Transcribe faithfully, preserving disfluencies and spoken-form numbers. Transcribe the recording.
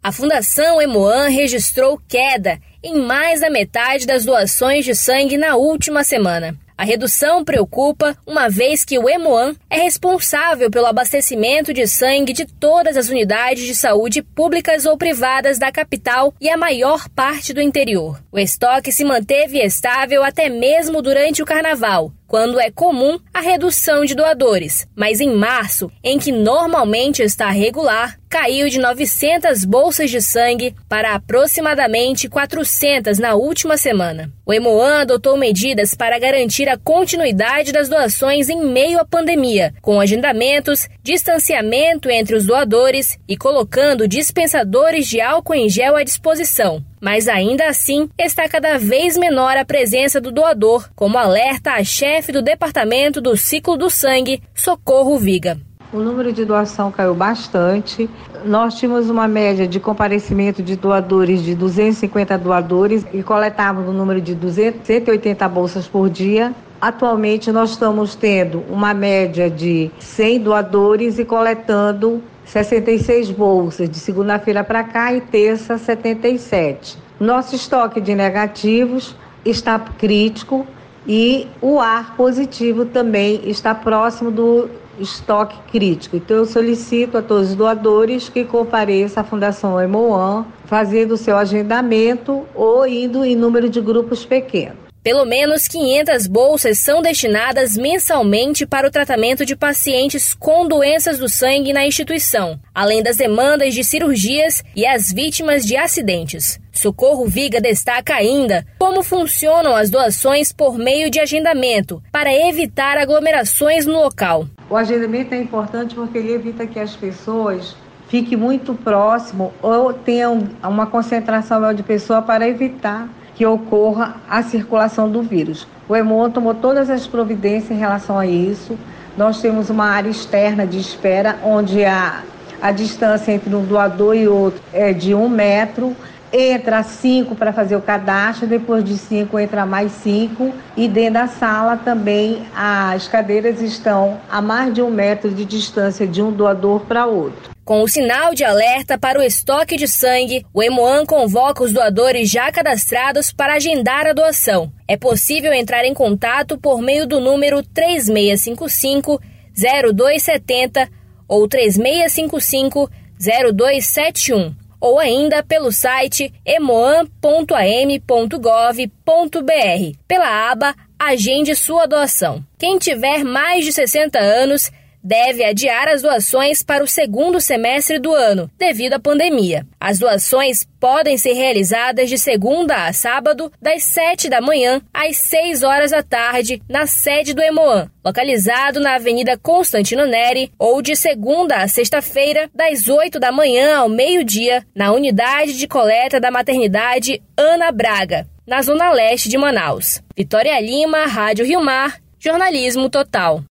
A Fundação Hemoan registrou queda em mais da metade das doações de sangue na última semana. A redução preocupa, uma vez que o Hemoan é responsável pelo abastecimento de sangue de todas as unidades de saúde públicas ou privadas da capital e a maior parte do interior. O estoque se manteve estável até mesmo durante o carnaval, quando é comum a redução de doadores, mas em março, em que normalmente está regular, caiu de novecentas bolsas de sangue para aproximadamente quatrocentas na última semana. O Hemoan adotou medidas para garantir a continuidade das doações em meio à pandemia, com agendamentos, distanciamento entre os doadores e colocando dispensadores de álcool em gel à disposição. Mas ainda assim, está cada vez menor a presença do doador, como alerta a chefe do Departamento do Ciclo do Sangue, Socorro Viga. O número de doação caiu bastante. Nós tínhamos uma média de comparecimento de doadores de duzentos e cinquenta doadores e coletávamos um número de duzentas, cento e oitenta bolsas por dia. Atualmente nós estamos tendo uma média de cem doadores e coletando sessenta e seis bolsas, de segunda-feira para cá, e terça setenta e sete. Nosso estoque de negativos está crítico e o ar positivo também está próximo do estoque crítico. Então eu solicito a todos os doadores que compareçam à Fundação Hemoan, fazendo o seu agendamento ou indo em número de grupos pequenos. Pelo menos quinhentas bolsas são destinadas mensalmente para o tratamento de pacientes com doenças do sangue na instituição, além das demandas de cirurgias e as vítimas de acidentes. Socorro Viga destaca ainda como funcionam as doações por meio de agendamento, para evitar aglomerações no local. O agendamento é importante porque ele evita que as pessoas fiquem muito próximo ou tenham uma concentração maior de pessoas para evitar que ocorra a circulação do vírus. O Hemoan tomou todas as providências em relação a isso. Nós temos uma área externa de espera, onde a, a distância entre um doador e outro é de um metro. Entra cinco para fazer o cadastro, depois de cinco entra mais cinco, e dentro da sala também as cadeiras estão a mais de um metro de distância de um doador para outro. Com o sinal de alerta para o estoque de sangue, o Hemoan convoca os doadores já cadastrados para agendar a doação. É possível entrar em contato por meio do número três seis cinco cinco, zero dois sete zero ou três seis cinco cinco, zero dois sete um, ou ainda pelo site hemoan ponto a m ponto gov ponto b r, pela aba Agende sua doação. Quem tiver mais de sessenta anos deve adiar as doações para o segundo semestre do ano, devido à pandemia. As doações podem ser realizadas de segunda a sábado, das sete da manhã às seis horas da tarde, na sede do Hemoan, localizado na Avenida Constantino Neri, ou de segunda a sexta-feira, das oito da manhã ao meio-dia, na unidade de coleta da maternidade Ana Braga, na zona leste de Manaus. Vitória Lima, Rádio Rio Mar, Jornalismo Total.